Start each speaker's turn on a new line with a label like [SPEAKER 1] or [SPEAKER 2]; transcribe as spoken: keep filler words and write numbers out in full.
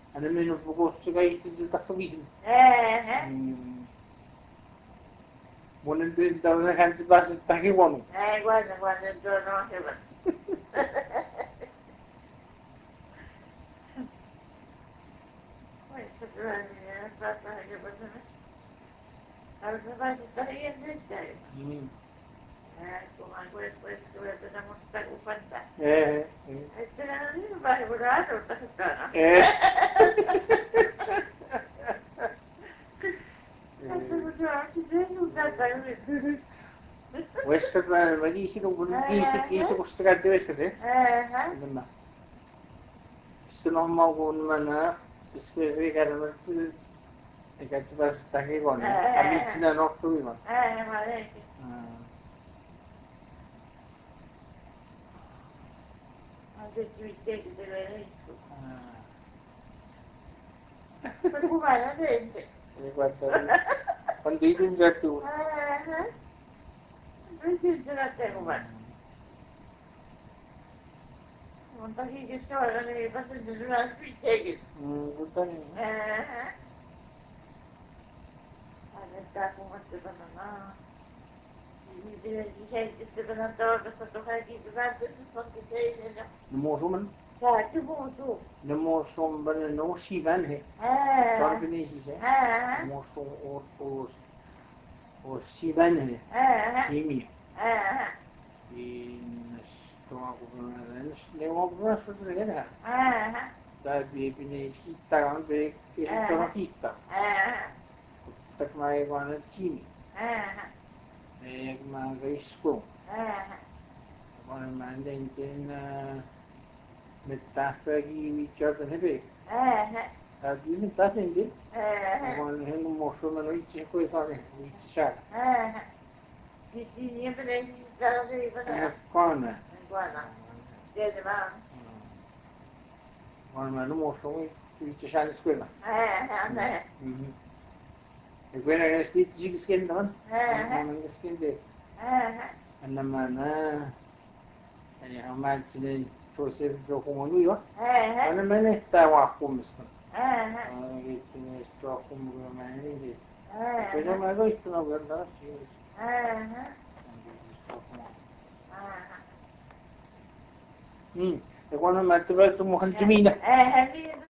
[SPEAKER 1] almeno posso che ti tatuismo.
[SPEAKER 2] Eh,
[SPEAKER 1] Buon da una canzone basta sta che uomo.
[SPEAKER 2] eh, guarda, guarda, il giorno anche per... Questo è il fatto che possono... Allora, faccio stare io in te. Ecco, ma questo è quello da mostrare un fantasma.
[SPEAKER 1] Eh, eh.
[SPEAKER 2] E se non io fare quello sta strano.
[SPEAKER 1] Eh. Questo è ma dici non vuol dire che si può stare deve essere?
[SPEAKER 2] Eh,
[SPEAKER 1] Ma se non ma con mana spese che erano e che ci va sta che con a mezza notte prima.
[SPEAKER 2] eh, ma lei che... Anche tu i te che te le riesco. Per fumare la gente.
[SPEAKER 1] E guarda, quando io un gatto.
[SPEAKER 2] Eh, non si ce la te fumare. Non so che storia mi hai fatto di una spicchia.
[SPEAKER 1] Mm, buttare.
[SPEAKER 2] Eh, adesso come se non mi dice che se non andavo per sotto fare di durante il fatto che sei
[SPEAKER 1] Non so man.
[SPEAKER 2] Dạ, chứ vô tu.
[SPEAKER 1] Non mo so ban no si van he.
[SPEAKER 2] À.
[SPEAKER 1] Tor bini si se.
[SPEAKER 2] À.
[SPEAKER 1] Mo so o o o si van he.
[SPEAKER 2] À.
[SPEAKER 1] Kimi.
[SPEAKER 2] À.
[SPEAKER 1] In sto con le ho provato a vedere.
[SPEAKER 2] À.
[SPEAKER 1] Da di bini hitta anche che sono hitta.
[SPEAKER 2] À.
[SPEAKER 1] Tak mai quan Kimi.
[SPEAKER 2] À.
[SPEAKER 1] E ma grisco.
[SPEAKER 2] À.
[SPEAKER 1] Quan manden trên metà di Victor Nebe.
[SPEAKER 2] À.
[SPEAKER 1] A di metà di
[SPEAKER 2] À.
[SPEAKER 1] quan non mo sono noi cinque cose di chissà.
[SPEAKER 2] À. Sì, sì, io per lei stavo lì, per
[SPEAKER 1] Con
[SPEAKER 2] guarda. Siete va?
[SPEAKER 1] quan ma non mo sono di chissà in scuola.
[SPEAKER 2] Eh, eh.
[SPEAKER 1] E quella è scritto si skin non?
[SPEAKER 2] Eh.
[SPEAKER 1] Non è skin de.
[SPEAKER 2] Eh.
[SPEAKER 1] Anama na yani amal sinin so se so como lui va.
[SPEAKER 2] Eh.
[SPEAKER 1] Ana mene sta wa kumis.
[SPEAKER 2] Eh.
[SPEAKER 1] Ah, che ne sto come mene.
[SPEAKER 2] Eh.
[SPEAKER 1] Quello ma questo no guarda sì.
[SPEAKER 2] Eh.
[SPEAKER 1] Mm. E quando mi ha trovato un po' di mina.
[SPEAKER 2] Eh,